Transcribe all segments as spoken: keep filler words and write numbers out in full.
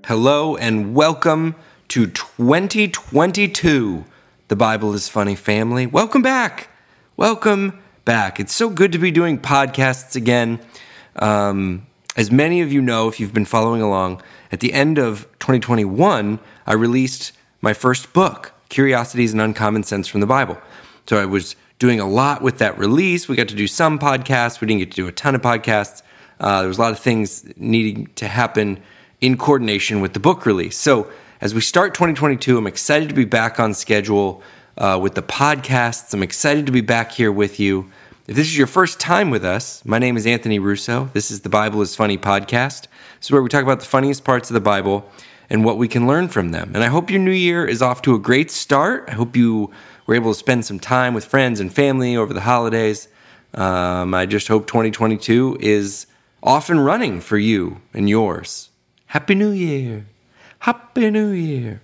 hello, and welcome to twenty twenty-two. The Bible is Funny family. Welcome back. Welcome back. It's so good to be doing podcasts again. Um, as many of you know, if you've been following along, at the end of twenty twenty-one, I released my first book, Curiosities and Uncommon Sense from the Bible. So I was doing a lot with that release. We got to do some podcasts. We didn't get to do a ton of podcasts. Uh, there was a lot of things needing to happen in coordination with the book release. So as we start twenty twenty-two, I'm excited to be back on schedule uh, with the podcasts. I'm excited to be back here with you. If this is your first time with us, my name is Anthony Russo. This is the Bible is Funny podcast. This is where we talk about the funniest parts of the Bible and what we can learn from them. And I hope your new year is off to a great start. I hope you were able to spend some time with friends and family over the holidays. Um, I just hope twenty twenty-two is off and running for you and yours. Happy New Year. Happy New Year.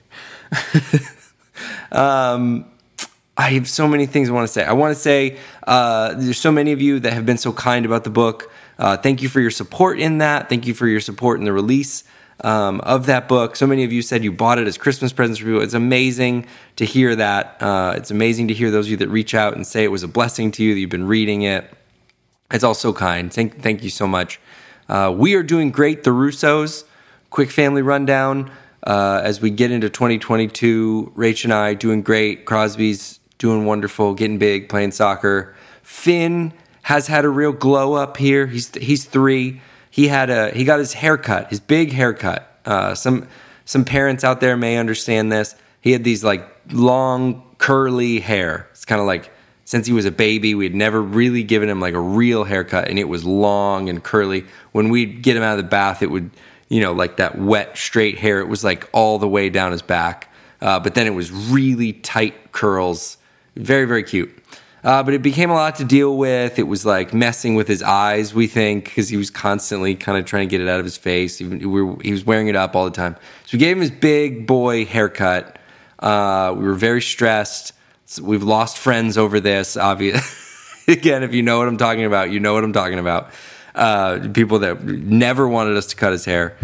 um, I have so many things I want to say. I want to say uh, there's so many of you that have been so kind about the book. Uh, thank you for your support in that. Thank you for your support in the release um, of that book. So many of you said you bought it as Christmas presents for people. It's amazing to hear that. Uh, it's amazing to hear those of you that reach out and say it was a blessing to you, that you've been reading it. It's all so kind. Thank, thank you so much. Uh, we are doing great, the Russos. Quick family rundown uh, as we get into twenty twenty-two. Rach and I doing great. Crosby's doing wonderful, getting big, playing soccer. Finn has had a real glow up here. He's he's three. He had a he got his haircut, his big haircut. Uh, some some parents out there may understand this. He had these like long curly hair. It's kind of like since he was a baby, we had never really given him like a real haircut, and it was long and curly. When we'd get him out of the bath, it would, you know, like that wet, straight hair. It was like all the way down his back. Uh, but then it was really tight curls. Very, very cute. Uh, but it became a lot to deal with. It was like messing with his eyes, we think, because he was constantly kind of trying to get it out of his face. Even, we were, he was wearing it up all the time. So we gave him his big boy haircut. Uh, we were very stressed. So we've lost friends over this, obviously. Again, if you know what I'm talking about, you know what I'm talking about. Uh, people that never wanted us to cut his hair.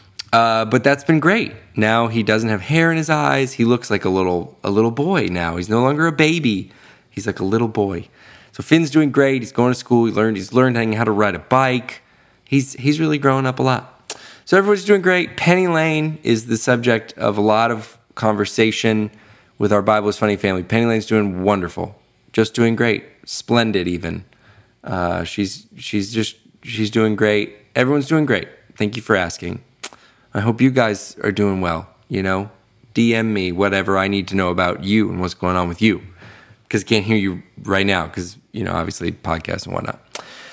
Uh, but that's been great. Now he doesn't have hair in his eyes. He looks like a little a little boy now. He's no longer a baby. He's like a little boy. So Finn's doing great. He's going to school. He learned he's learning how to ride a bike. He's he's really growing up a lot. So everybody's doing great. Penny Lane is the subject of a lot of conversation with our Bible is Funny family. Penny Lane's doing wonderful. Just doing great. Splendid even. Uh, she's she's just she's doing great. Everyone's doing great. Thank you for asking. I hope you guys are doing well. You know, D M me whatever I need to know about you and what's going on with you, because I can't hear you right now because, you know, obviously podcasts and whatnot.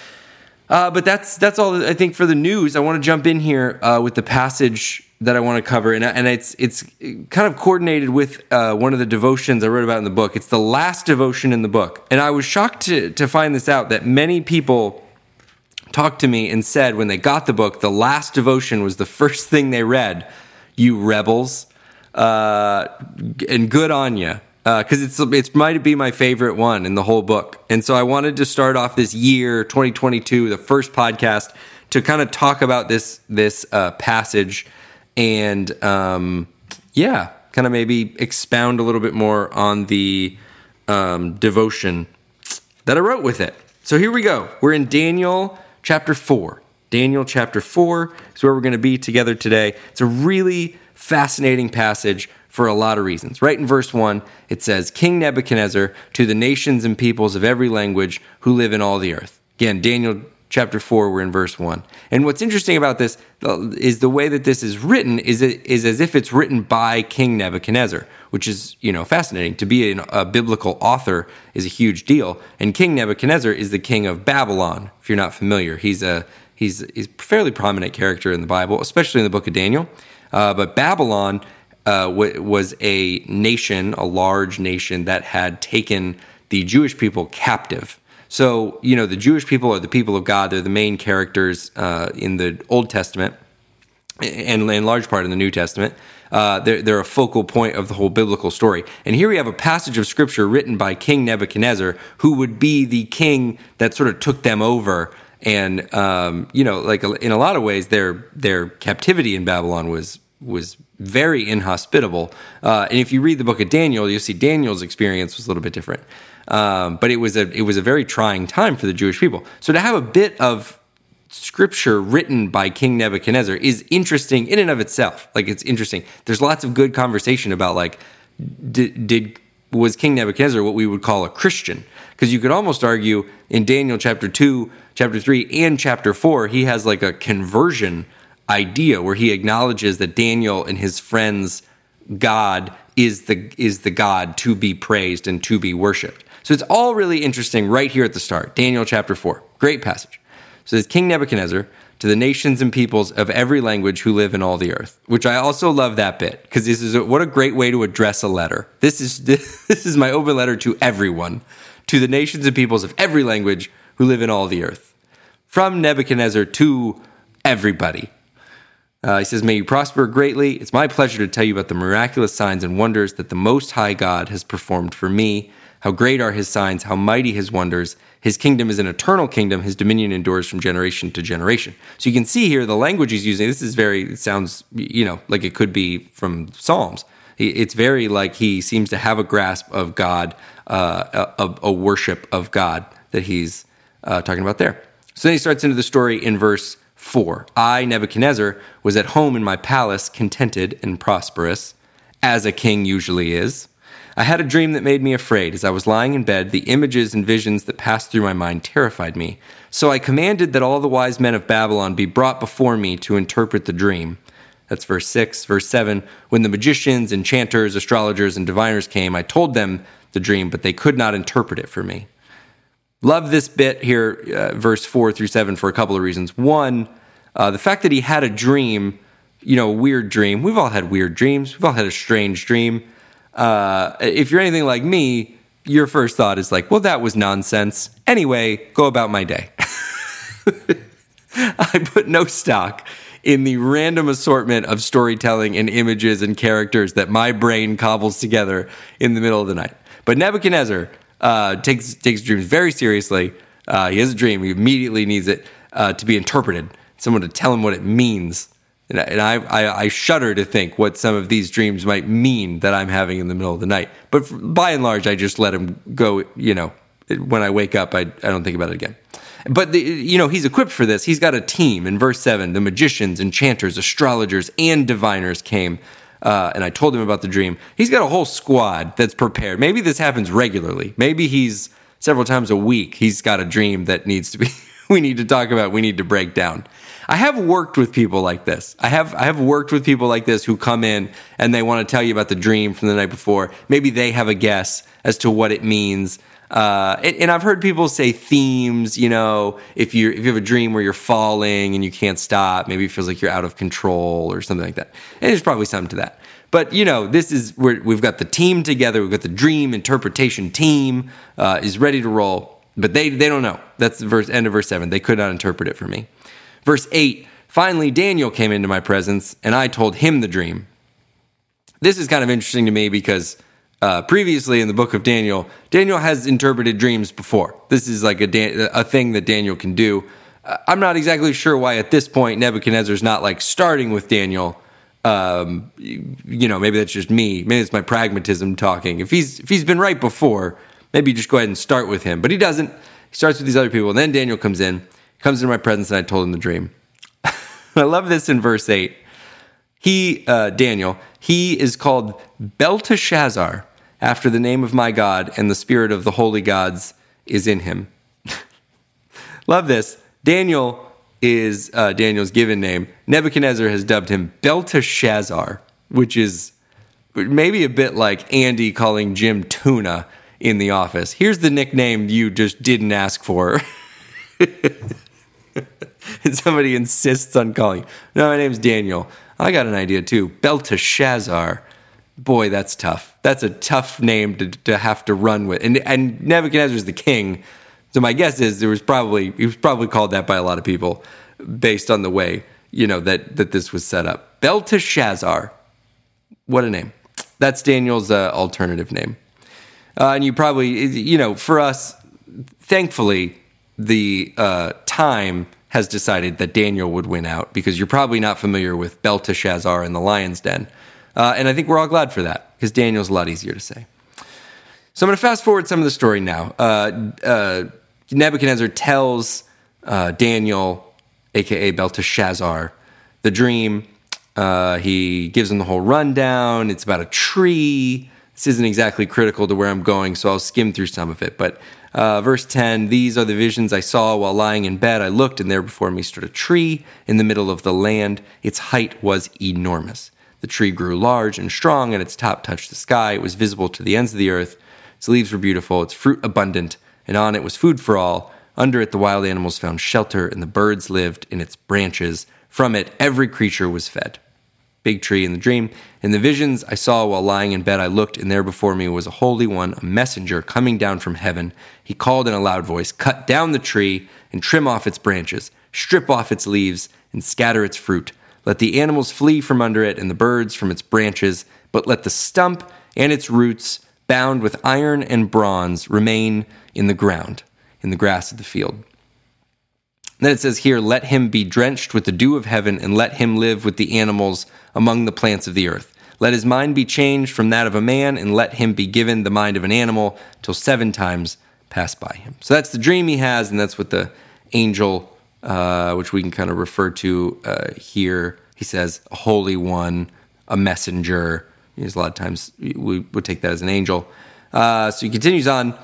Uh, but that's that's all I think for the news. I want to jump in here uh, with the passage that I want to cover, and and it's it's kind of coordinated with uh, one of the devotions I wrote about in the book. It's the last devotion in the book, and I was shocked to to find this out, that many people talked to me and said when they got the book, the last devotion was the first thing they read. You rebels, uh, and good on you, because uh, it's it's might be my favorite one in the whole book. And so I wanted to start off this year, twenty twenty-two, the first podcast, to kind of talk about this this uh, passage, and um, yeah, kind of maybe expound a little bit more on the um, devotion that I wrote with it. So here we go. We're in Daniel chapter four. Daniel chapter four is where we're going to be together today. It's a really fascinating passage for a lot of reasons. Right in verse one, it says, King Nebuchadnezzar, to the nations and peoples of every language who live in all the earth. Again, Daniel chapter four, we're in verse one. And what's interesting about this is the way that this is written is, is as if it's written by King Nebuchadnezzar, which is, you know, fascinating. To be a, a biblical author is a huge deal. And King Nebuchadnezzar is the king of Babylon, if you're not familiar. He's a he's, he's a fairly prominent character in the Bible, especially in the book of Daniel. Uh, but Babylon uh, w- was a nation, a large nation that had taken the Jewish people captive. So, you know, the Jewish people are the people of God. They're the main characters uh, in the Old Testament and in large part in the New Testament. Uh, they're, they're a focal point of the whole biblical story. And here we have a passage of Scripture written by King Nebuchadnezzar, who would be the king that sort of took them over. And, um, you know, like in a lot of ways, their their captivity in Babylon was was very inhospitable. Uh, and if you read the book of Daniel, you'll see Daniel's experience was a little bit different. Um, but it was a it was a very trying time for the Jewish people. So to have a bit of scripture written by King Nebuchadnezzar is interesting in and of itself. Like, it's interesting. There's lots of good conversation about, like, did, did was King Nebuchadnezzar what we would call a Christian? Because you could almost argue in Daniel chapter two, chapter three, and chapter four, he has like a conversion idea where he acknowledges that Daniel and his friends' God is the is the God to be praised and to be worshipped. So it's all really interesting right here at the start. Daniel chapter four, great passage. So it's King Nebuchadnezzar to the nations and peoples of every language who live in all the earth, which I also love that bit, because this is a, what a great way to address a letter. This is this, this is my open letter to everyone, to the nations and peoples of every language who live in all the earth. From Nebuchadnezzar to everybody. Uh, he says, may you prosper greatly. It's my pleasure to tell you about the miraculous signs and wonders that the Most High God has performed for me. How great are his signs, how mighty his wonders. His kingdom is an eternal kingdom. His dominion endures from generation to generation. So you can see here the language he's using. This is very, it sounds, you know, like it could be from Psalms. It's very like he seems to have a grasp of God, uh, a, a worship of God that he's uh, talking about there. So then he starts into the story in verse four. I, Nebuchadnezzar, was at home in my palace, contented and prosperous, as a king usually is. I had a dream that made me afraid. As I was lying in bed, the images and visions that passed through my mind terrified me. So I commanded that all the wise men of Babylon be brought before me to interpret the dream. That's verse six. Verse seven, when the magicians, enchanters, astrologers, and diviners came, I told them the dream, but they could not interpret it for me. Love this bit here, uh, verse four through seven, for a couple of reasons. One, uh, the fact that he had a dream, you know, a weird dream. We've all had weird dreams. We've all had a strange dream. Uh, if you're anything like me, your first thought is like, well, that was nonsense. Anyway, go about my day. I put no stock in the random assortment of storytelling and images and characters that my brain cobbles together in the middle of the night. But Nebuchadnezzar uh, takes takes dreams very seriously. Uh, he has a dream. He immediately needs it uh, to be interpreted. Someone to tell him what it means. And I, and I, I, I shudder to think what some of these dreams might mean that I'm having in the middle of the night. But for, by and large, I just let him go. You know, when I wake up, I, I don't think about it again. But, the, you know, he's equipped for this. He's got a team. In verse seven, the magicians, enchanters, astrologers, and diviners came. Uh, and I told him about the dream. He's got a whole squad that's prepared. Maybe this happens regularly. Maybe he's several times a week. He's got a dream that needs to be, we need to talk about, we need to break down. I have worked with people like this. I have I have worked with people like this who come in and they want to tell you about the dream from the night before. Maybe they have a guess as to what it means. Uh, and, and I've heard people say themes, you know, if you if you have a dream where you're falling and you can't stop, maybe it feels like you're out of control or something like that. And there's probably something to that. But, you know, this is where we've got the team together. We've got the dream interpretation team uh, is ready to roll. But they, they don't know. That's the verse, end of verse seven. They could not interpret it for me. Verse eight, finally Daniel came into my presence, and I told him the dream. This is kind of interesting to me because uh, previously in the book of Daniel, Daniel has interpreted dreams before. This is like a, Dan- a thing that Daniel can do. Uh, I'm not exactly sure why at this point Nebuchadnezzar's not like starting with Daniel. Um, you know, maybe that's just me. Maybe it's my pragmatism talking. If he's if he's been right before, maybe just go ahead and start with him. But he doesn't. He starts with these other people, and then Daniel comes in. Comes into my presence, and I told him the dream. I love this in verse eight. He, uh, Daniel, he is called Belteshazzar, after the name of my God, and the spirit of the holy gods is in him. Love this. Daniel is uh, Daniel's given name. Nebuchadnezzar has dubbed him Belteshazzar, which is maybe a bit like Andy calling Jim Tuna in The Office. Here's the nickname you just didn't ask for. And somebody insists on calling. No, my name's Daniel. I got an idea too. Belteshazzar. Boy, that's tough. That's a tough name to, to have to run with. And and Nebuchadnezzar's the king. So my guess is there was probably he was probably called that by a lot of people based on the way, you know, that that this was set up. Belteshazzar. What a name. That's Daniel's uh, alternative name. Uh, and you probably, you know, for us, thankfully, the uh, time has decided that Daniel would win out, because you're probably not familiar with Belteshazzar and the lion's den. Uh, and I think we're all glad for that, because Daniel's a lot easier to say. So I'm going to fast forward some of the story now. Uh, uh, Nebuchadnezzar tells uh, Daniel, a k a. Belteshazzar, the dream. Uh, he gives him the whole rundown. It's about a tree. This isn't exactly critical to where I'm going, so I'll skim through some of it. But uh, verse ten, these are the visions I saw while lying in bed. I looked, and there before me stood a tree in the middle of the land. Its height was enormous. The tree grew large and strong, and its top touched the sky. It was visible to the ends of the earth. Its leaves were beautiful, its fruit abundant, and on it was food for all. Under it the wild animals found shelter, and the birds lived in its branches. From it every creature was fed. Big tree in the dream. In the visions I saw while lying in bed, I looked, and there before me was a holy one, a messenger coming down from heaven. He called in a loud voice, cut down the tree and trim off its branches, strip off its leaves and scatter its fruit. Let the animals flee from under it and the birds from its branches, but let the stump and its roots, bound with iron and bronze, remain in the ground, in the grass of the field. Then it says here, let him be drenched with the dew of heaven, and let him live with the animals among the plants of the earth. Let his mind be changed from that of a man, and let him be given the mind of an animal, till seven times pass by him. So that's the dream he has, and that's what the angel, uh, which we can kind of refer to uh, here, he says, a holy one, a messenger. Because a lot of times we would take that as an angel. Uh, so he continues on.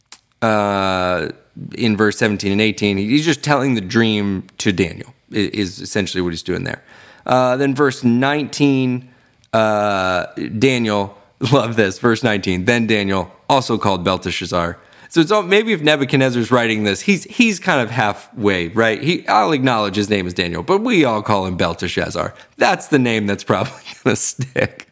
Uh, in verse seventeen and eighteen, he's just telling the dream to Daniel, is essentially what he's doing there. Uh, then verse nineteen, uh, Daniel, love this, verse nineteen, then Daniel, also called Belteshazzar. So it's all, maybe if Nebuchadnezzar's writing this, he's he's kind of halfway, right? He, I'll acknowledge his name is Daniel, but we all call him Belteshazzar. That's the name that's probably going to stick.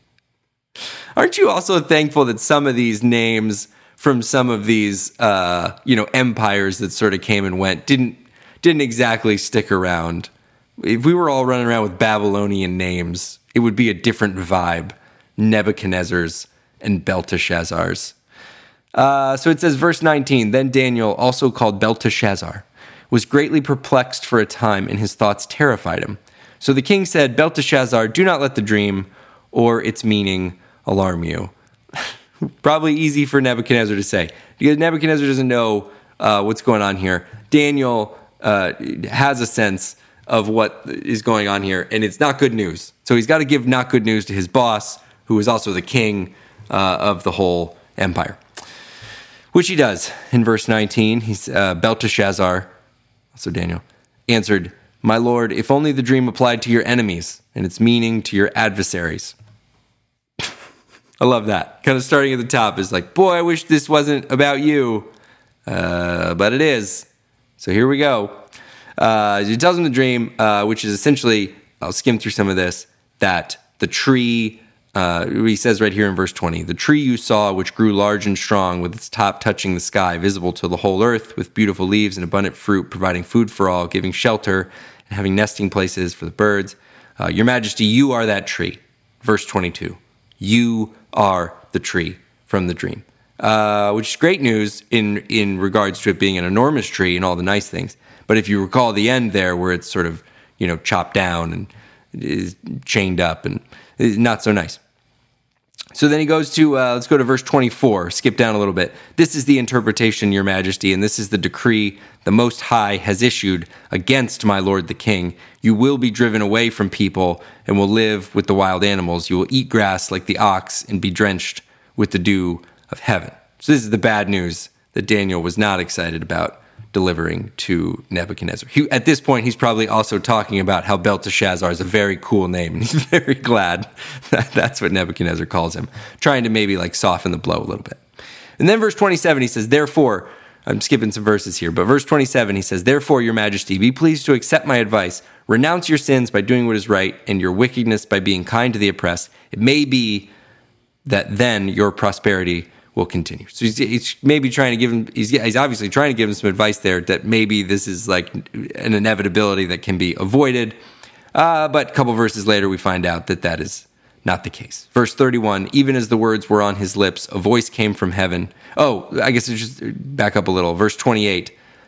Aren't you also thankful that some of these names from some of these, uh, you know, empires that sort of came and went didn't didn't exactly stick around? If we were all running around with Babylonian names, it would be a different vibe. Nebuchadnezzar's and Belteshazzar's. Uh, so it says, verse nineteen, then Daniel, also called Belteshazzar, was greatly perplexed for a time, and his thoughts terrified him. So the king said, Belteshazzar, do not let the dream or its meaning alarm you. Probably easy for Nebuchadnezzar to say, because Nebuchadnezzar doesn't know uh, what's going on here. Daniel uh, has a sense of what is going on here, and it's not good news. So he's got to give not good news to his boss, who is also the king uh, of the whole empire, which he does. In verse nineteen, he's uh, Belteshazzar, also Daniel, answered, my lord, if only the dream applied to your enemies and its meaning to your adversaries. I love that. Kind of starting at the top is like, boy, I wish this wasn't about you, uh, but it is. So here we go. Uh, he tells him the dream, uh, which is essentially, I'll skim through some of this, that the tree, uh, he says right here in verse twenty, the tree you saw, which grew large and strong, with its top touching the sky, visible to the whole earth, with beautiful leaves and abundant fruit, providing food for all, giving shelter, and having nesting places for the birds. Uh, your majesty, you are that tree. Verse twenty-two, you are the tree from the dream, uh, which is great news in, in regards to it being an enormous tree and all the nice things. But if you recall the end there where it's sort of, you know, chopped down and is chained up and is not so nice. So then he goes to, uh, let's go to verse twenty-four, skip down a little bit. This is the interpretation, your majesty, and this is the decree the Most High has issued against my lord the king. You will be driven away from people and will live with the wild animals. You will eat grass like the ox and be drenched with the dew of heaven. So this is the bad news that Daniel was not excited about delivering to Nebuchadnezzar. He, at this point, he's probably also talking about how Belteshazzar is a very cool name, and he's very glad that that's what Nebuchadnezzar calls him, trying to maybe like soften the blow a little bit. And then verse twenty-seven, he says, therefore, I'm skipping some verses here, but verse twenty-seven, he says, therefore, your majesty, be pleased to accept my advice. Renounce your sins by doing what is right, and your wickedness by being kind to the oppressed. It may be that then your prosperity will continue. So he's, he's maybe trying to give him, he's, he's obviously trying to give him some advice there that maybe this is like an inevitability that can be avoided. Uh, but a couple verses later, we find out that that is not the case. Verse thirty-one, even as the words were on his lips, a voice came from heaven. Oh, I guess it's just back up a little. Verse twenty-eight,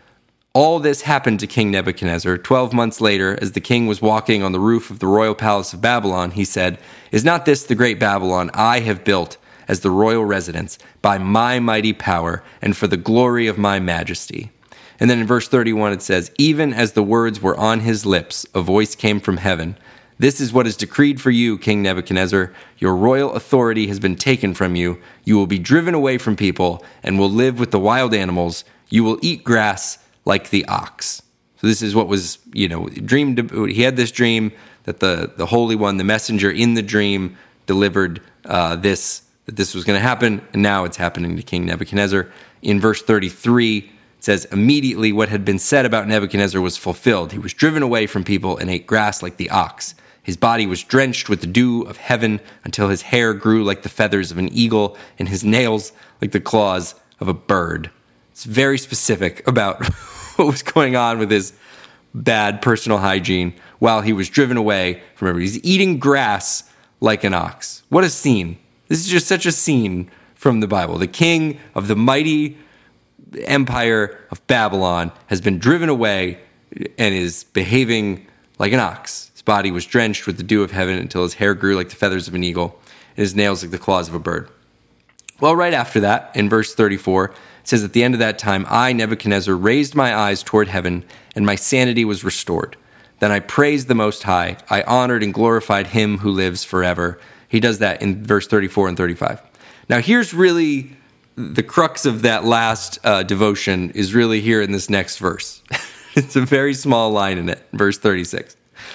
All this happened to King Nebuchadnezzar. Twelve months later, as the king was walking on the roof of the royal palace of Babylon, he said, "Is not this the great Babylon I have built as the royal residence by my mighty power and for the glory of my majesty?" And then in verse thirty-one it says, "Even as the words were on his lips, a voice came from heaven. This is what is decreed for you, King Nebuchadnezzar. Your royal authority has been taken from you. You will be driven away from people and will live with the wild animals. You will eat grass like the ox." So this is what was, you know, dreamed. He had this dream that the, the Holy One, the messenger in the dream, delivered uh, this, that this was going to happen, and now it's happening to King Nebuchadnezzar. In verse thirty-three, it says, "Immediately what had been said about Nebuchadnezzar was fulfilled. He was driven away from people and ate grass like the ox. His body was drenched with the dew of heaven until his hair grew like the feathers of an eagle and his nails like the claws of a bird." It's very specific about what was going on with his bad personal hygiene while he was driven away from everybody. He's eating grass like an ox. What a scene. This is just such a scene from the Bible. The king of the mighty empire of Babylon has been driven away and is behaving like an ox. His body was drenched with the dew of heaven until his hair grew like the feathers of an eagle and his nails like the claws of a bird. Well, right after that, in verse thirty-four, it says, "At the end of that time, I, Nebuchadnezzar, raised my eyes toward heaven, and my sanity was restored. Then I praised the Most High. I honored and glorified him who lives forever." He does that in verse thirty-four and thirty-five. Now, here's really the crux of that last uh, devotion is really here in this next verse. It's a very small line in it, verse thirty-six.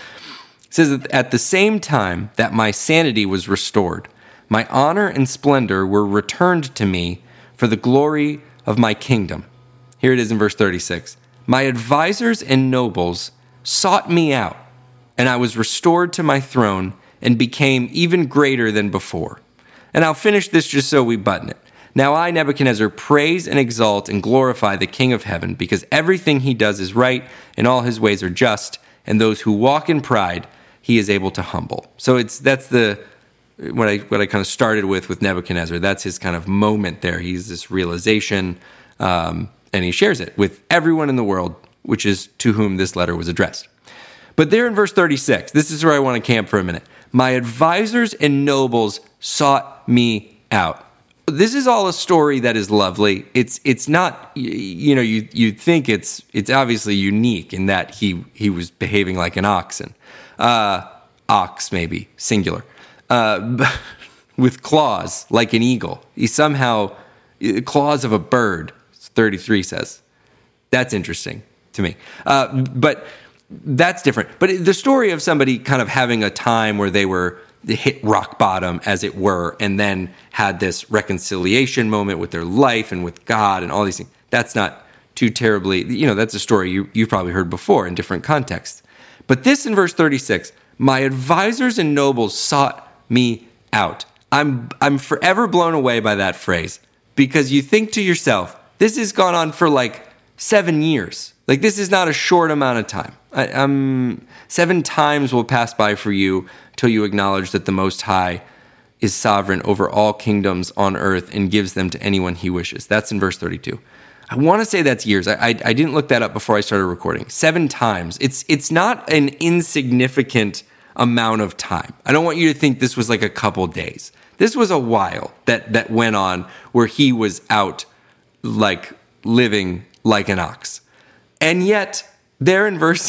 It says, that "At the same time that my sanity was restored, my honor and splendor were returned to me for the glory of my kingdom." Here it is in verse thirty-six. "My advisors and nobles sought me out, and I was restored to my throne and became even greater than before." And I'll finish this just so we button it. "Now I, Nebuchadnezzar, praise and exalt and glorify the King of heaven, because everything he does is right and all his ways are just, and those who walk in pride he is able to humble." So it's that's the what I what I kind of started with with Nebuchadnezzar. That's his kind of moment there. He's this realization, um, and he shares it with everyone in the world, which is to whom this letter was addressed. But there in verse thirty-six, this is where I want to camp for a minute. "My advisors and nobles sought me out." This is all a story that is lovely. It's it's not, you know, you you think it's it's obviously unique in that he he was behaving like an oxen, uh, ox maybe singular. Uh, with claws like an eagle. He somehow, claws of a bird, thirty-three says. That's interesting to me. Uh, but that's different. But the story of somebody kind of having a time where they were they hit rock bottom, as it were, and then had this reconciliation moment with their life and with God and all these things, that's not too terribly, you know, that's a story you, you've probably heard before in different contexts. But this in verse thirty-six, "My advisors and nobles sought me out." I'm I'm forever blown away by that phrase, because you think to yourself, this has gone on for like seven years. Like, this is not a short amount of time. I, um, seven times will pass by for you till you acknowledge that the Most High is sovereign over all kingdoms on earth and gives them to anyone he wishes. That's in verse thirty-two. I want to say that's years. I, I I didn't look that up before I started recording. Seven times. It's it's not an insignificant amount of time. I don't want you to think this was like a couple days. This was a while that that went on where he was out, like, living like an ox. And yet, there in verse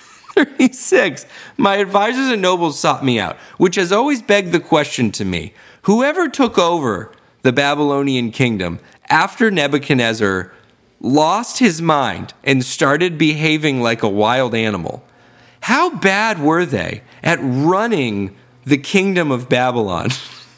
thirty-six, "My advisors and nobles sought me out," which has always begged the question to me, whoever took over the Babylonian kingdom after Nebuchadnezzar lost his mind and started behaving like a wild animal, how bad were they at running the kingdom of Babylon?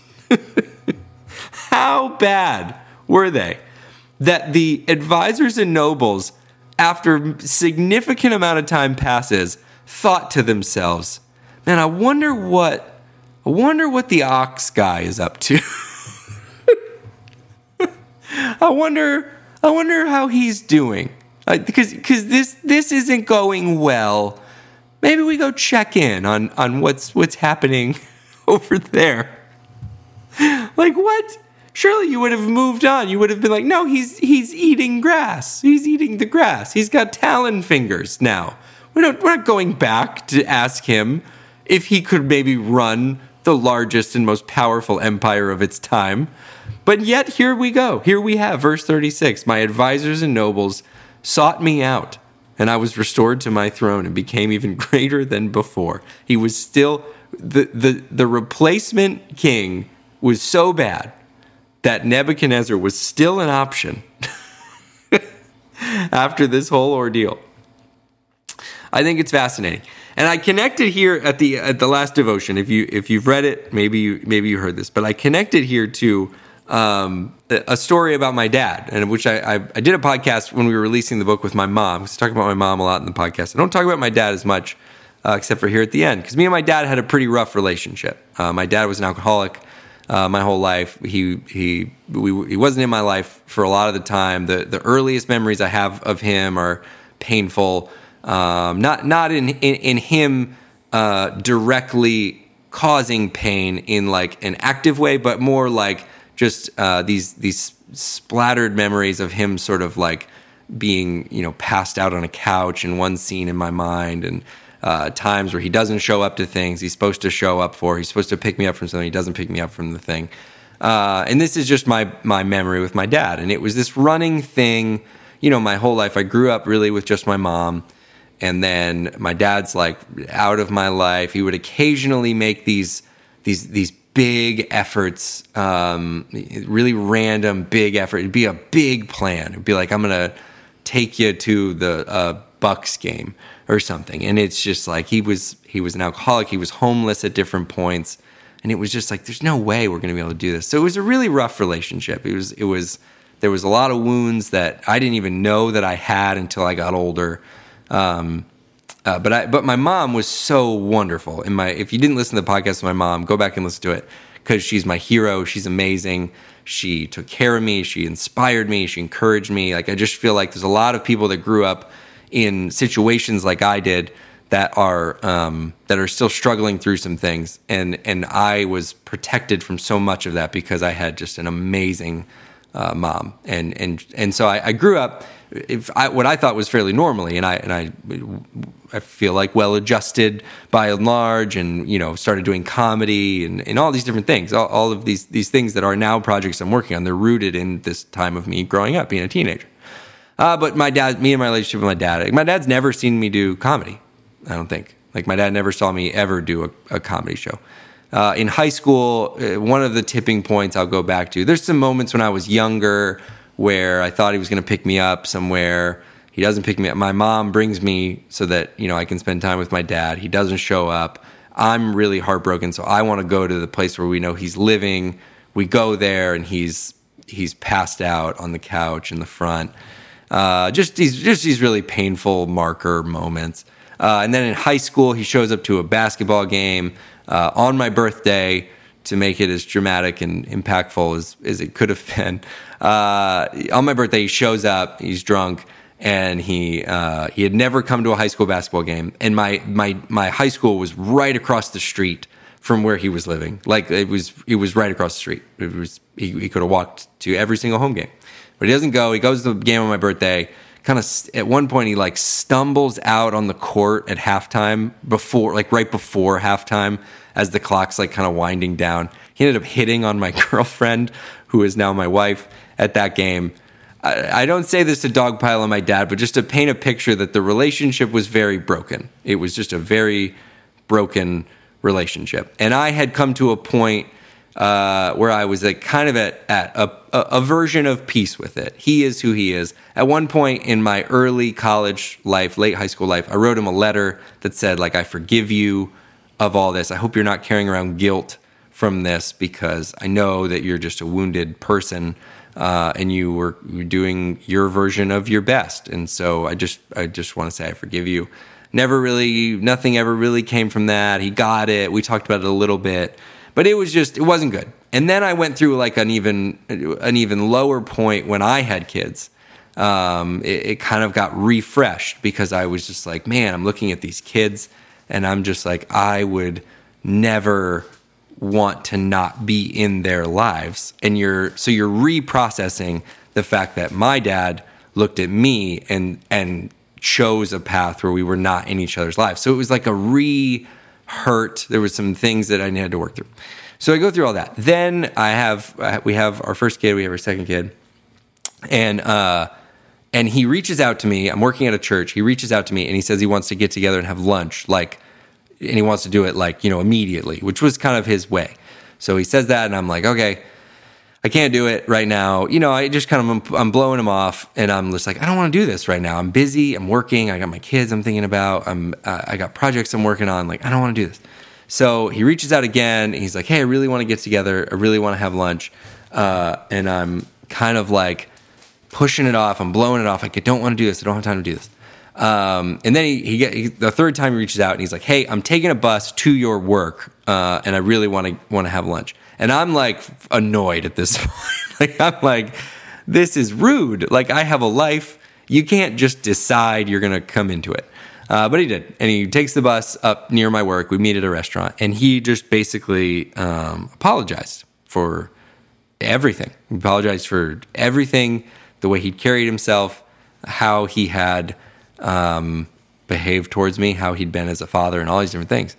How bad were they that the advisors and nobles, after significant amount of time passes, thought to themselves, "Man, I wonder what I wonder what the ox guy is up to. I wonder I wonder how he's doing. Like, because because this this isn't going well. Maybe we go check in on, on what's what's happening over there." Like, what? surely you would have moved on. You would have been like, no, he's he's eating grass. He's eating the grass. He's got talon fingers now. We don't, we're not going back to ask him if he could maybe run the largest and most powerful empire of its time. But yet, here we go. Here we have verse thirty-six. My advisors and nobles sought me out, and I was restored to my throne and became even greater than before. He was still, the, the, the replacement king was so bad that Nebuchadnezzar was still an option after this whole ordeal. I think it's fascinating. And I connected here at the at the last devotion. If you if you've read it, maybe you maybe you heard this, but I connected here to um, a story about my dad, and which I, I I did a podcast when we were releasing the book with my mom. I was talking about my mom a lot in the podcast. I don't talk about my dad as much, uh, except for here at the end, because me and my dad had a pretty rough relationship. Uh, my dad was an alcoholic uh, my whole life. He he we, he wasn't in my life for a lot of the time. The the earliest memories I have of him are painful. Um, not not in in, in him uh, directly causing pain in like an active way, but more like just uh, these these splattered memories of him sort of like being, you know, passed out on a couch in one scene in my mind, and uh, times where he doesn't show up to things he's supposed to show up for. He's supposed to pick me up from something, he doesn't pick me up from the thing. Uh, and this is just my my memory with my dad, and it was this running thing, you know, my whole life. I grew up really with just my mom. And then my dad's like out of my life. He would occasionally make these these these big efforts, um, really random big effort. It'd be a big plan. It'd be like, I'm gonna take you to the uh, Bucks game or something. And it's just like he was he was an alcoholic. He was homeless at different points, and it was just like, there's no way we're gonna be able to do this. So it was a really rough relationship. It was it was there was a lot of wounds that I didn't even know that I had until I got older. Um, uh, but I, but my mom was so wonderful. And my, if you didn't listen to the podcast with my mom, go back and listen to it, because she's my hero. She's amazing. She took care of me. She inspired me. She encouraged me. Like, I just feel like there's a lot of people that grew up in situations like I did that are, um, that are still struggling through some things. And, and I was protected from so much of that because I had just an amazing, uh, mom. And, and, and so I, I grew up, If I, what I thought was fairly normally, and I and I, I feel like well adjusted by and large, and you know, started doing comedy and, and all these different things. All, all of these these things that are now projects I'm working on. They're rooted in this time of me growing up, being a teenager. Uh, but my dad, me and my relationship with my dad, my dad's never seen me do comedy. I don't think. Like, my dad never saw me ever do a, a comedy show. Uh, in high school, uh, one of the tipping points I'll go back to. There's some moments when I was younger where I thought he was going to pick me up somewhere. He doesn't pick me up. My mom brings me so that, you know, I can spend time with my dad. He doesn't show up. I'm really heartbroken, so I want to go to the place where we know he's living. We go there, and he's he's passed out on the couch in the front. Uh, just these just these really painful marker moments. Uh, and then in high school, he shows up to a basketball game uh, on my birthday to make it as dramatic and impactful as, as it could have been. Uh, on my birthday, he shows up, he's drunk, and he uh, he had never come to a high school basketball game. And my my my high school was right across the street from where he was living. Like, it was it was right across the street. It was he, he could have walked to every single home game. But he doesn't go. He goes to the game on my birthday. Kind of at one point, he like stumbles out on the court at halftime before, like right before halftime, as the clock's like kind of winding down. He ended up hitting on my girlfriend, who is now my wife, at that game. I, I don't say this to dogpile on my dad, but just to paint a picture that the relationship was very broken. It was just a very broken relationship. And I had come to a point uh, where I was like kind of at, at a, a, a version of peace with it. He is who he is. At one point in my early college life, late high school life, I wrote him a letter that said, like, I forgive you of all this. I hope you're not carrying around guilt from this, because I know that you're just a wounded person, uh, and you were, you were doing your version of your best. And so I just I just want to say I forgive you. Never really, nothing ever really came from that. He got it. We talked about it a little bit, but it was just, it wasn't good. And then I went through like an even an even lower point when I had kids. Um, it, it kind of got refreshed, because I was just like, man, I'm looking at these kids, and I'm just like, I would never want to not be in their lives. And you're, so you're reprocessing the fact that my dad looked at me and, and chose a path where we were not in each other's lives. So it was like a re-hurt. There was some things that I had to work through. So I go through all that. Then I have, we have our first kid, we have our second kid. And, uh, and he reaches out to me. I'm working at a church. He reaches out to me and he says he wants to get together and have lunch, like, and he wants to do it like, you know, immediately, which was kind of his way. So he says that and I'm like, okay, I can't do it right now. You know, I just kind of, I'm blowing him off and I'm just like, I don't want to do this right now. I'm busy. I'm working. I got my kids I'm thinking about. I'm, uh, I got projects I'm working on. Like, I don't want to do this. So he reaches out again. He's like, hey, I really want to get together. I really want to have lunch. Uh, and I'm kind of like pushing it off. I'm blowing it off. Like, I don't want to do this. I don't have time to do this. Um, and then he, he, get, he, the third time he reaches out and he's like, hey, I'm taking a bus to your work. Uh, and I really want to, want to have lunch. And I'm like annoyed at this point. Like, I'm like, this is rude. Like, I have a life. You can't just decide you're going to come into it. Uh, but he did. And he takes the bus up near my work. We meet at a restaurant. And he just basically, um, apologized for everything. He apologized for everything, the way he'd carried himself, how he had, Um, behaved towards me, how he'd been as a father and all these different things.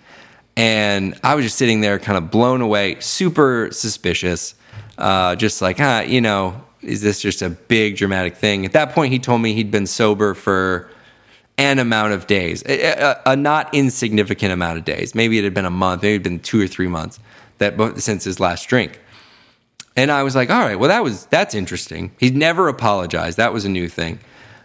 And I was just sitting there kind of blown away, super suspicious, uh, just like, ah, you know, is this just a big dramatic thing? At that point, he told me he'd been sober for an amount of days, a, a, a not insignificant amount of days. Maybe it had been a month, maybe it had been two or three months that since his last drink. And I was like, all right, well, that was, that's interesting. He'd never apologized. That was a new thing.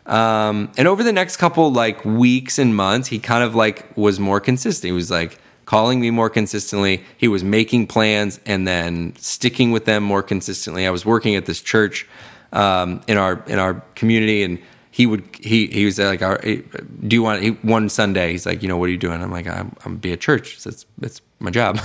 Um, and over the next couple like weeks and months, he kind of like was more consistent. He was like calling me more consistently. He was making plans and then sticking with them more consistently. I was working at this church, um, in our, in our community, and he would, he, he was like, our, do you want, he, one Sunday, he's like, you know, what are you doing? I'm like, I'm, I'm be at church. So that's, that's my job.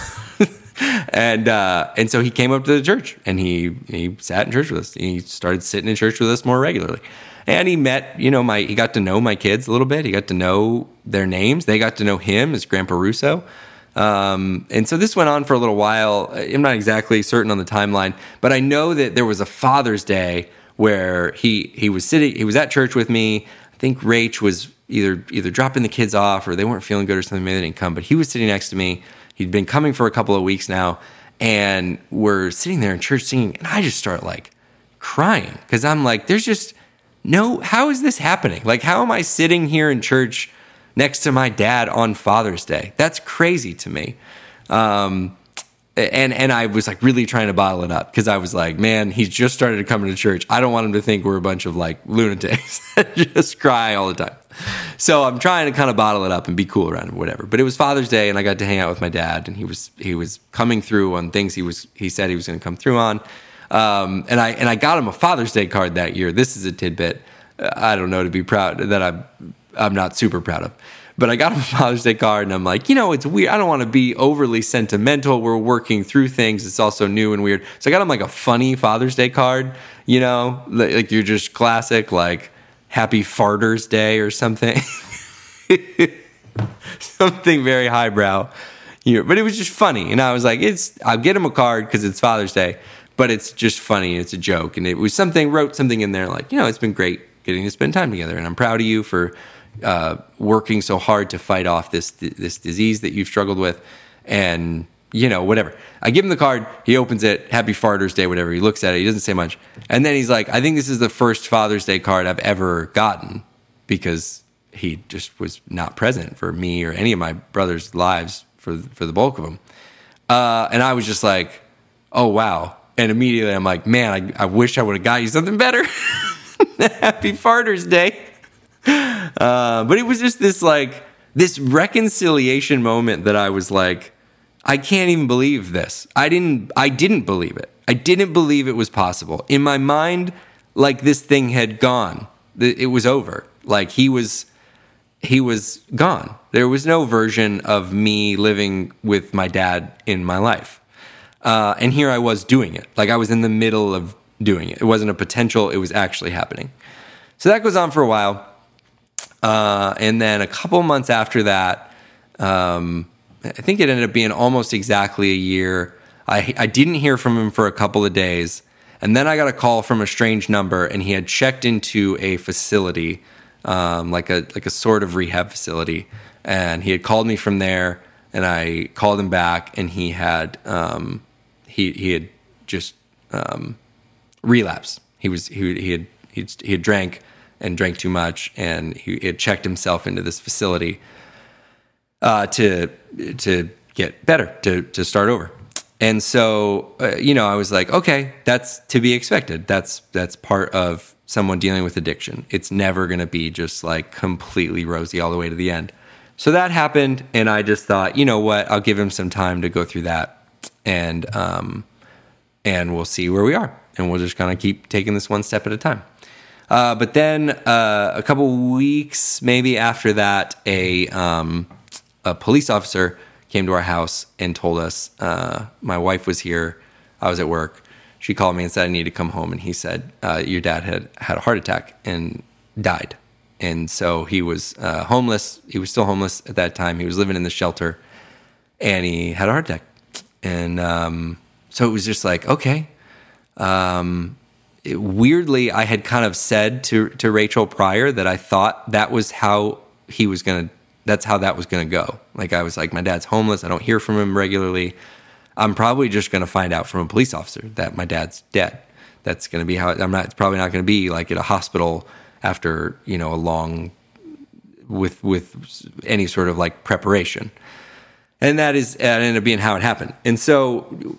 and, uh, and so he came up to the church and he, he sat in church with us. He started sitting in church with us more regularly. And he met, you know, my, he got to know my kids a little bit. He got to know their names. They got to know him as Grandpa Russo. Um, and so this went on for a little while. I'm not exactly certain on the timeline, but I know that there was a Father's Day where he, he was sitting, he was at church with me. I think Rach was either, either dropping the kids off or they weren't feeling good or something. Maybe they didn't come, but he was sitting next to me. He'd been coming for a couple of weeks now. And we're sitting there in church singing. And I just start like crying because I'm like, there's just, no, how is this happening? Like, how am I sitting here in church next to my dad on Father's Day? That's crazy to me. Um, and and I was like really trying to bottle it up because I was like, man, he's just started to come to church. I don't want him to think we're a bunch of like lunatics that just cry all the time. So I'm trying to kind of bottle it up and be cool around him, whatever. But it was Father's Day, and I got to hang out with my dad, and he was he was coming through on things he was he said he was going to come through on. Um, and I and I got him a Father's Day card that year. This is a tidbit. Uh, I don't know to be proud that I'm I'm not super proud of, but I got him a Father's Day card, and I'm like, you know, it's weird. I don't want to be overly sentimental. We're working through things. It's also new and weird. So I got him like a funny Father's Day card. You know, like, like you're just classic, like Happy Farters Day or something, something very highbrow. You know, but it was just funny, and I was like, it's. I'll get him a card because it's Father's Day. But it's just funny, and it's a joke. And it was something, wrote something in there like, you know, it's been great getting to spend time together. And I'm proud of you for uh, working so hard to fight off this this disease that you've struggled with. And, you know, whatever. I give him the card. He opens it. Happy Father's Day, whatever. He looks at it. He doesn't say much. And then he's like, I think this is the first Father's Day card I've ever gotten because he just was not present for me or any of my brother's lives for, for the bulk of them. Uh, and I was just like, oh, wow. And immediately I'm like, man, I, I wish I would have got you something better. Happy Father's Day. Uh, but it was just this like, this reconciliation moment that I was like, I can't even believe this. I didn't, I didn't believe it. I didn't believe it was possible. In my mind, like this thing had gone. It was over. Like he was, he was gone. There was no version of me living with my dad in my life. Uh, and here I was doing it. Like I was in the middle of doing it. It wasn't a potential. It was actually happening. So that goes on for a while. Uh, and then a couple months after that, um, I think it ended up being almost exactly a year. I, I didn't hear from him for a couple of days. And then I got a call from a strange number, and he had checked into a facility, um, like a like a sort of rehab facility. And he had called me from there, and I called him back, and he had um, he he had just um, relapsed. He was he he had he he had drank and drank too much, and he had checked himself into this facility uh, to to get better, to to start over. And so, uh, you know, I was like, okay, that's to be expected. That's that's part of someone dealing with addiction. It's never going to be just like completely rosy all the way to the end. So that happened, and I just thought, you know what, I'll give him some time to go through that, and um, and we'll see where we are, and we'll just kind of keep taking this one step at a time. Uh, but then uh, a couple weeks maybe after that, a um, a police officer came to our house and told us, uh, my wife was here, I was at work. She called me and said I needed to come home, and he said, uh, your dad had had a heart attack and died. And so he was uh, homeless. He was still homeless at that time. He was living in the shelter, and he had a heart attack. And um, so it was just like, okay. Um, it, weirdly, I had kind of said to to Rachel prior that I thought that was how he was going to, that's how that was going to go. Like I was like, my dad's homeless. I don't hear from him regularly. I'm probably just going to find out from a police officer that my dad's dead. That's going to be how it, I'm not, it's probably not going to be like at a hospital after, you know, a long, with, with any sort of like preparation. And that is, that ended up being how it happened. And so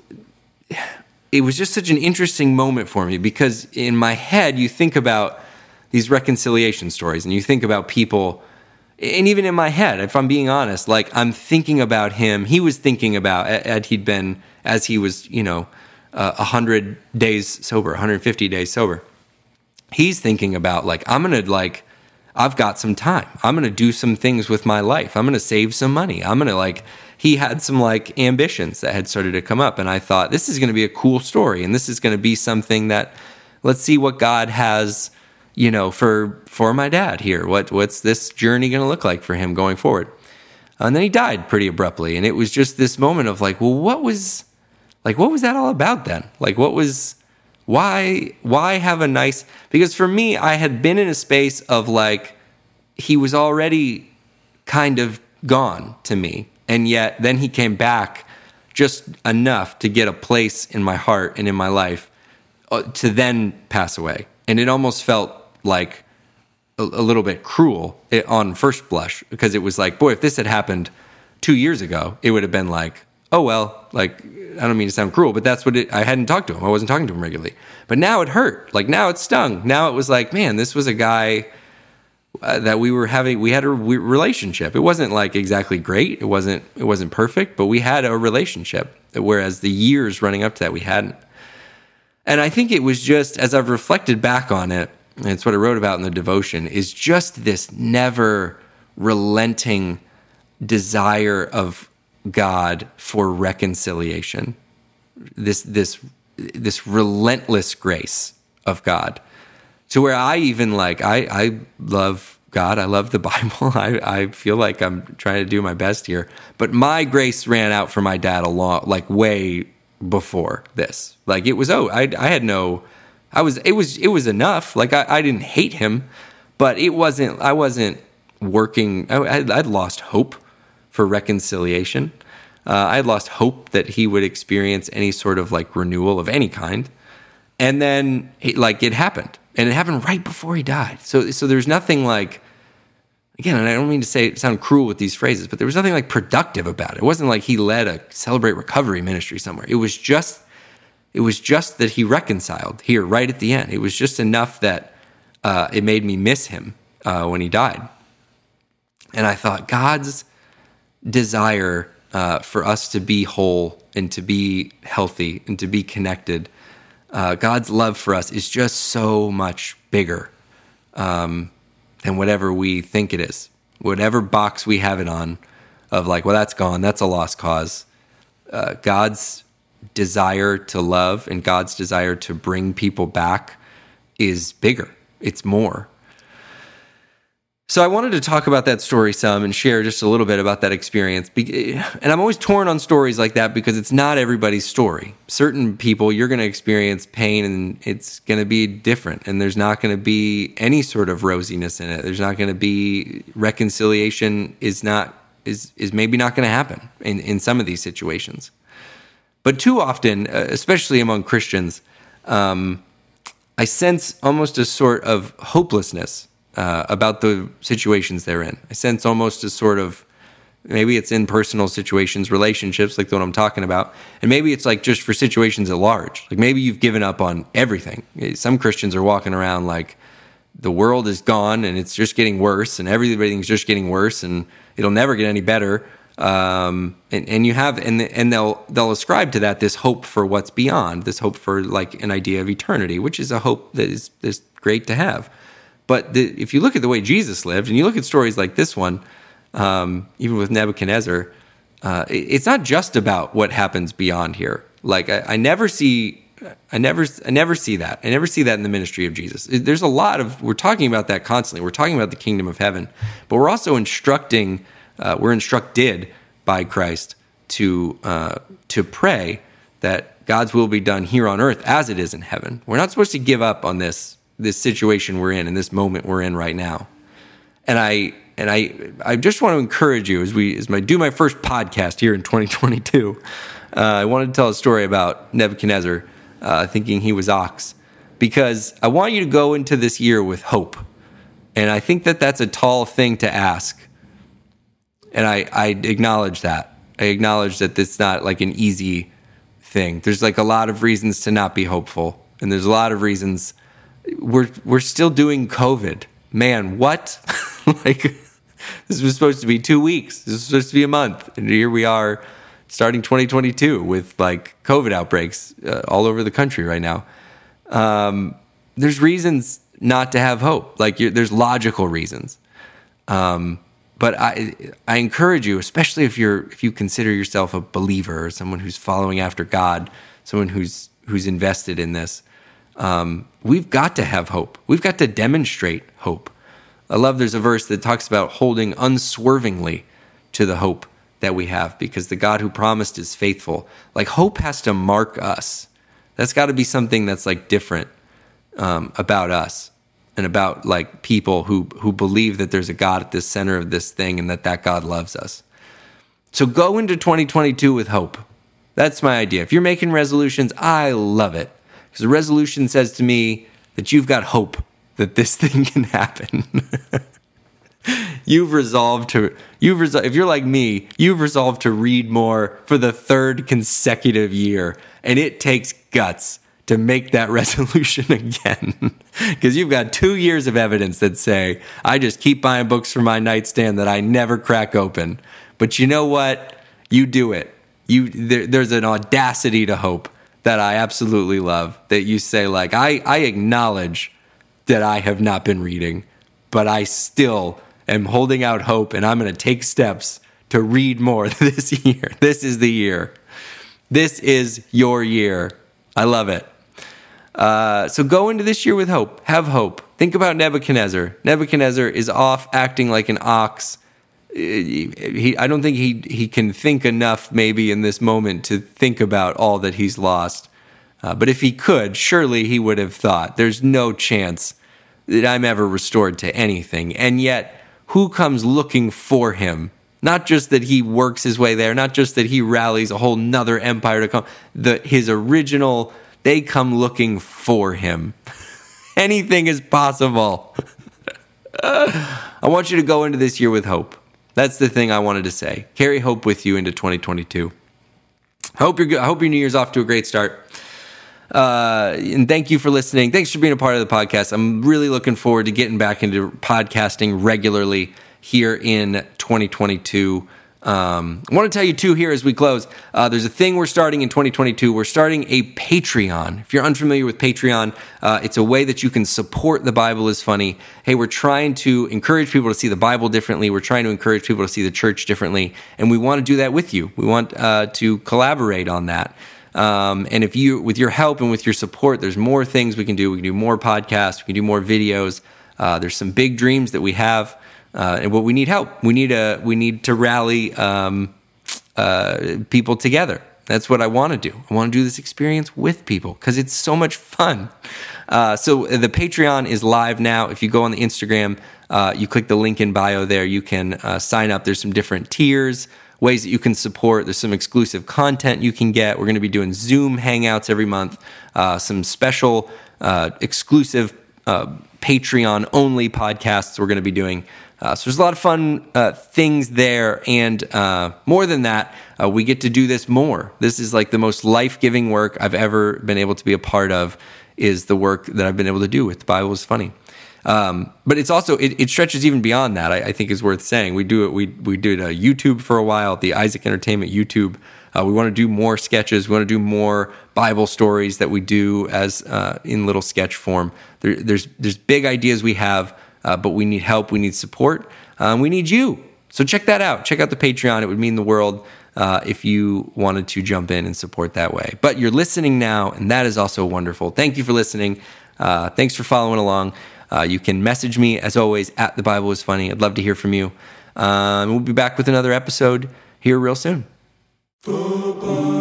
it was just such an interesting moment for me, because in my head, you think about these reconciliation stories, and you think about people. And even in my head, if I'm being honest, like I'm thinking about him. He was thinking about, as he'd been, as he was, you know, uh, one hundred days sober, one hundred fifty days sober. He's thinking about like, I'm going to like, I've got some time. I'm going to do some things with my life. I'm going to save some money. I'm going to like, he had some like ambitions that had started to come up. And I thought, this is going to be a cool story. And this is going to be something that, let's see what God has, you know, for for my dad here. What what's this journey going to look like for him going forward? And then he died pretty abruptly, and it was just this moment of like, well, what was like what was that all about then? Like, what was why why have a nice? Because for me, I had been in a space of like he was already kind of gone to me, and yet then he came back just enough to get a place in my heart and in my life uh, to then pass away, and it almost felt like a, a little bit cruel on first blush, because it was like, boy, if this had happened two years ago, it would have been like, oh, well, like, I don't mean to sound cruel, but that's what it, I hadn't talked to him. I wasn't talking to him regularly, but now it hurt. Like now it stung. Now it was like, man, this was a guy uh, that we were having, we had a re- relationship. It wasn't like exactly great. It wasn't, it wasn't perfect, but we had a relationship, whereas the years running up to that, we hadn't. And I think it was just, as I've reflected back on it, and it's what I wrote about in the devotion, is just this never relenting desire of God for reconciliation. This this this relentless grace of God. To where I even like, I, I love God, I love the Bible, I, I feel like I'm trying to do my best here, but my grace ran out for my dad a long, like way before this. Like it was, oh, I, I had no, I was, it was, it was enough. Like I, I didn't hate him, but it wasn't, I wasn't working. I, I'd, I'd lost hope for reconciliation. Uh, I had lost hope that he would experience any sort of like renewal of any kind. And then it, like it happened, and it happened right before he died. So, so there's nothing like, again, and I don't mean to say sound cruel with these phrases, but there was nothing like productive about it. It wasn't like he led a Celebrate Recovery ministry somewhere. It was just, it was just that he reconciled here right at the end. It was just enough that uh, it made me miss him uh, when he died. And I thought God's desire uh, for us to be whole and to be healthy and to be connected, uh, God's love for us is just so much bigger Um, than whatever we think it is. Whatever box we have it on of like, well, that's gone, that's a lost cause. Uh, God's desire to love and God's desire to bring people back is bigger. It's more. So I wanted to talk about that story some and share just a little bit about that experience. And I'm always torn on stories like that because it's not everybody's story. Certain people, you're going to experience pain and it's going to be different. And there's not going to be any sort of rosiness in it. There's not going to be reconciliation is not is is maybe not going to happen in, in some of these situations. But too often, especially among Christians, um, I sense almost a sort of hopelessness Uh, about the situations they're in. I sense almost a sort of, maybe it's in personal situations, relationships, like the one I'm talking about, and maybe it's like just for situations at large. Like maybe you've given up on everything. Some Christians are walking around like the world is gone and it's just getting worse and everything's just getting worse and it'll never get any better. Um, and, and you have, and and they'll they'll ascribe to that this hope for what's beyond, this hope for like an idea of eternity, which is a hope that is, is great to have. But the, if you look at the way Jesus lived, and you look at stories like this one, um, even with Nebuchadnezzar, uh, it, it's not just about what happens beyond here. Like I, I never see, I never, I never see that. I never see that in the ministry of Jesus. There's a lot of we're talking about that constantly. We're talking about the kingdom of heaven, but we're also instructing. Uh, we're instructed by Christ to uh, to pray that God's will be done here on earth as it is in heaven. We're not supposed to give up on this. this situation we're in, in this moment we're in right now. And I and I I just want to encourage you as we as I do my first podcast here in twenty twenty-two. Uh, I wanted to tell a story about Nebuchadnezzar uh, thinking he was ox, because I want you to go into this year with hope. And I think that that's a tall thing to ask. And I, I acknowledge that. I acknowledge that it's not like an easy thing. There's like a lot of reasons to not be hopeful. And there's a lot of reasons. We're we're still doing COVID. Man, what? Like, this was supposed to be two weeks. This was supposed to be a month. And here we are starting twenty twenty-two with, like, COVID outbreaks uh, all over the country right now. Um, there's reasons not to have hope. Like, you're, there's logical reasons. Um, but I I encourage you, especially if you're if you consider yourself a believer or someone who's following after God, someone who's who's invested in this, Um, we've got to have hope. We've got to demonstrate hope. I love there's a verse that talks about holding unswervingly to the hope that we have, because the God who promised is faithful. Like, hope has to mark us. That's got to be something that's like different um, about us and about like people who who believe that there's a God at the center of this thing and that that God loves us. So go into twenty twenty-two with hope. That's my idea. If you're making resolutions, I love it. Because the resolution says to me that you've got hope that this thing can happen. You've resolved to, you've resolved, if you're like me, you've resolved to read more for the third consecutive year. And it takes guts to make that resolution again. Because you've got two years of evidence that say, I just keep buying books for my nightstand that I never crack open. But you know what? You do it. You there, there's an audacity to hope that I absolutely love, that you say, like, I, I acknowledge that I have not been reading, but I still am holding out hope, and I'm going to take steps to read more this year. This is the year. This is your year. I love it. Uh, so go into this year with hope. Have hope. Think about Nebuchadnezzar. Nebuchadnezzar is off acting like an ox. He, I don't think he he can think enough maybe in this moment to think about all that he's lost. Uh, but if he could, surely he would have thought, there's no chance that I'm ever restored to anything. And yet, who comes looking for him? Not just that he works his way there, not just that he rallies a whole nother empire to come. The, his original, they come looking for him. Anything is possible. I want you to go into this year with hope. That's the thing I wanted to say. Carry hope with you into twenty twenty-two. I hope, you're, I hope your New Year's off to a great start. Uh, and thank you for listening. Thanks for being a part of the podcast. I'm really looking forward to getting back into podcasting regularly here in twenty twenty-two. Um, I want to tell you, too, here as we close, uh, there's a thing we're starting in twenty twenty-two. We're starting a Patreon. If you're unfamiliar with Patreon, uh, it's a way that you can support The Bible is Funny. Hey, we're trying to encourage people to see the Bible differently. We're trying to encourage people to see the church differently. And we want to do that with you. We want uh, to collaborate on that. Um, and if you, with your help and with your support, there's more things we can do. We can do more podcasts. We can do more videos. Uh, there's some big dreams that we have. Uh, and what we need help. We need a we need to rally um, uh, people together. That's what I want to do. I want to do this experience with people because it's so much fun. Uh, so the Patreon is live now. If you go on the Instagram, uh, you click the link in bio there. You can uh, sign up. There's some different tiers, ways that you can support. There's some exclusive content you can get. We're going to be doing Zoom hangouts every month, uh, some special uh, exclusive uh, Patreon-only podcasts we're going to be doing. Uh, so there's a lot of fun uh, things there, and uh, more than that, uh, we get to do this more. This is like the most life-giving work I've ever been able to be a part of, is the work that I've been able to do with The Bible is Funny. Um, but it's also, it, it stretches even beyond that, I, I think is worth saying. We do it, we we did a YouTube for a while, the Isaac Entertainment YouTube. Uh, we want to do more sketches. We want to do more Bible stories that we do as uh, in little sketch form. There, there's there's big ideas we have, uh, but we need help. We need support. Um, we need you. So check that out. Check out the Patreon. It would mean the world uh, if you wanted to jump in and support that way. But you're listening now, and that is also wonderful. Thank you for listening. Uh, thanks for following along. Uh, you can message me, as always, at The Bible is Funny. I'd love to hear from you. Um, we'll be back with another episode here real soon.